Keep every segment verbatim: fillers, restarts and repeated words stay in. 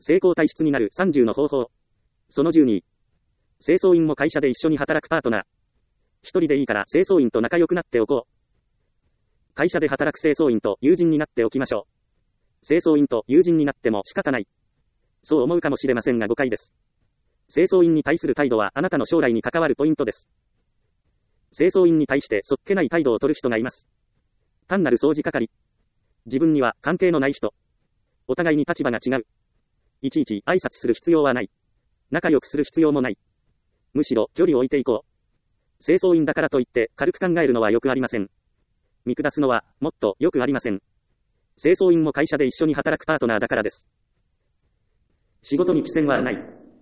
成功体質になるさんじゅうの方法。そのじゅうに。清掃員も会社で一緒に働くパートナー。一人でいいから清掃員と仲良くなっておこう。会社で働く清掃員と友人になっておきましょう。清掃員と友人になっても仕方ない。そう思うかもしれませんが誤解です。清掃員に対する態度はあなたの将来に関わるポイントです。清掃員に対してそっけない態度を取る人がいます。単なる掃除係。自分には関係のない人。お互いに立場が違う。いちいち挨拶する必要はない。仲良くする必要もない。むしろ距離を置いていこう。清掃員だからといって軽く考えるのはよくありません。見下すのはもっとよくありません。清掃員も会社で一緒に働くパートナーだからです。仕事に寄せはない。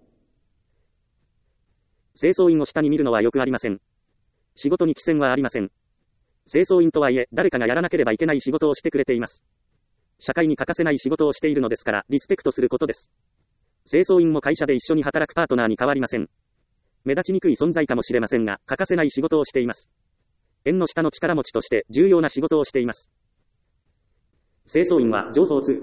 清掃員を下に見るのはよくありません。仕事に寄せはありません。清掃員とはいえ誰かがやらなければいけない仕事をしてくれています。社会に欠かせない仕事をしているのですからリスペクトすることです。清掃員も会社で一緒に働くパートナーに変わりません。目立ちにくい存在かもしれませんが欠かせない仕事をしています。縁の下の力持ちとして重要な仕事をしています。清掃員は情報通。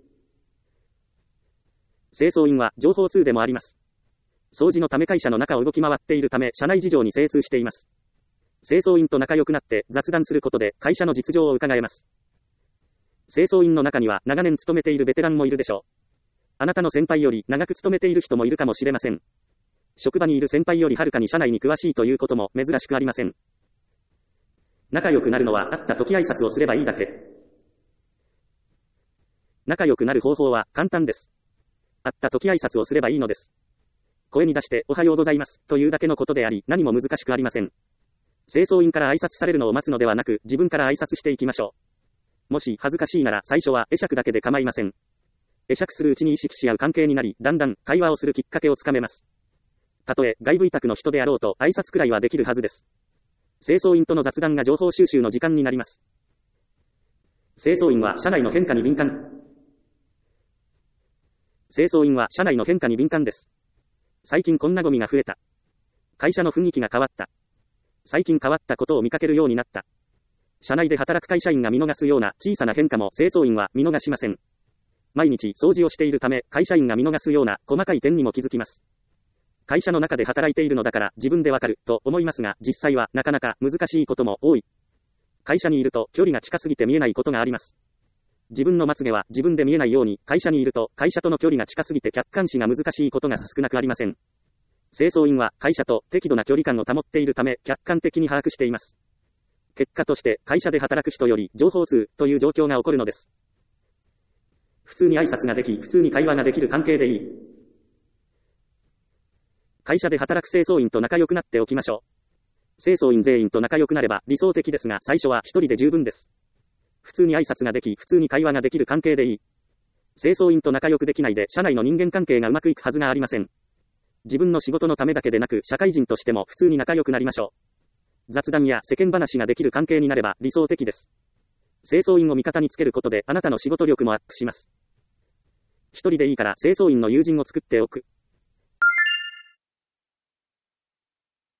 清掃員は情報通でもあります。掃除のため会社の中を動き回っているため社内事情に精通しています。清掃員と仲良くなって雑談することで会社の実情を伺えます。清掃員の中には長年勤めているベテランもいるでしょう。あなたの先輩より長く勤めている人もいるかもしれません。職場にいる先輩よりはるかに社内に詳しいということも珍しくありません。仲良くなるのは会った時挨拶をすればいいだけ。仲良くなる方法は簡単です。会った時挨拶をすればいいのです。声に出しておはようございますというだけのことであり何も難しくありません。清掃員から挨拶されるのを待つのではなく自分から挨拶していきましょう。もし恥ずかしいなら最初は会釈だけで構いません。会釈するうちに意識し合う関係になりだんだん会話をするきっかけをつかめます。たとえ外部委託の人であろうと挨拶くらいはできるはずです。清掃員との雑談が情報収集の時間になります。清掃員は社内の変化に敏感。清掃員は社内の変化に敏感です。最近こんなゴミが増えた。会社の雰囲気が変わった。最近変わったことを見かけるようになった。社内で働く会社員が見逃すような小さな変化も清掃員は見逃しません。毎日掃除をしているため会社員が見逃すような細かい点にも気づきます。会社の中で働いているのだから自分でわかると思いますが実際はなかなか難しいことも多い。会社にいると距離が近すぎて見えないことがあります。自分のまつげは自分で見えないように会社にいると会社との距離が近すぎて客観視が難しいことが少なくありません。清掃員は会社と適度な距離感を保っているため客観的に把握しています。結果として会社で働く人より情報通という状況が起こるのです。普通に挨拶ができ普通に会話ができる関係でいい。会社で働く清掃員と仲良くなっておきましょう。清掃員全員と仲良くなれば理想的ですが最初は一人で十分です。普通に挨拶ができ普通に会話ができる関係でいい。清掃員と仲良くできないで社内の人間関係がうまくいくはずがありません。自分の仕事のためだけでなく社会人としても普通に仲良くなりましょう。雑談や世間話ができる関係になれば理想的です。清掃員を味方につけることであなたの仕事力もアップします。一人でいいから清掃員の友人を作っておく。